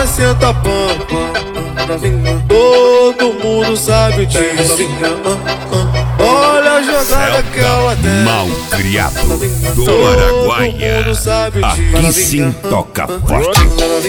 senta pampa, todo mundo sabe disso. Olha a jogada que ela tem. Malcriado do Araguaia. Aqui sim toca forte.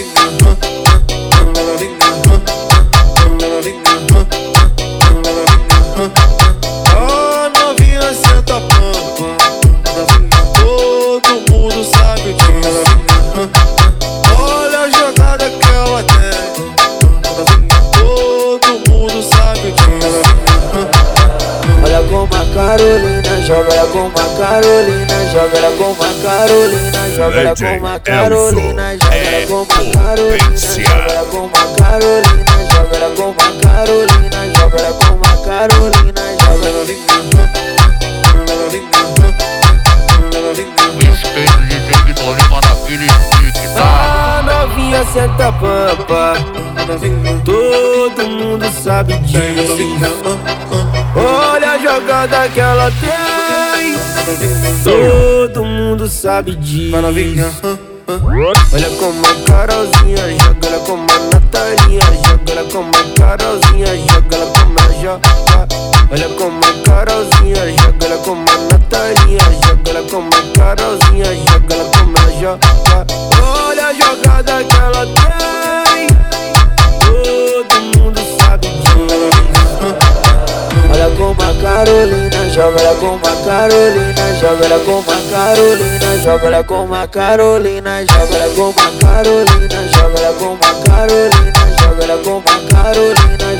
A novinha senta pampa, todo mundo sabe disso. Olha a jogada que ela tem, todo mundo sabe disso. Olha como a Carolina joga, ela como a Carolina joga, ela como a Carolina joga, ela como a Carolina joga, ela como a Carolina joga, ela como a Carolina joga, ela como a Carolina joga, ela como a Carolina joga. Respeito de David Lima naquele pique, tá? A novinha senta pampa, todo mundo sabe disso. Olha a jogada que ela tem, todo mundo sabe disso. Olha como a Carolzinha joga, ela como a Natalinha joga, ela como a Carolzinha joga, ela como a joga. Olha como a Carolzinha joga, ela como a Natalinha joga, ela como a Carolzinha joga, ela como a joga. Olha a jogada que ela tem, todo mundo sabe disso. Olha como a Carolina joga, ela como a Carolina joga, ela como a Carolina joga, ela como a Carolina joga, ela como a Carolina joga, ela como a Carolina joga, ela como a Carolina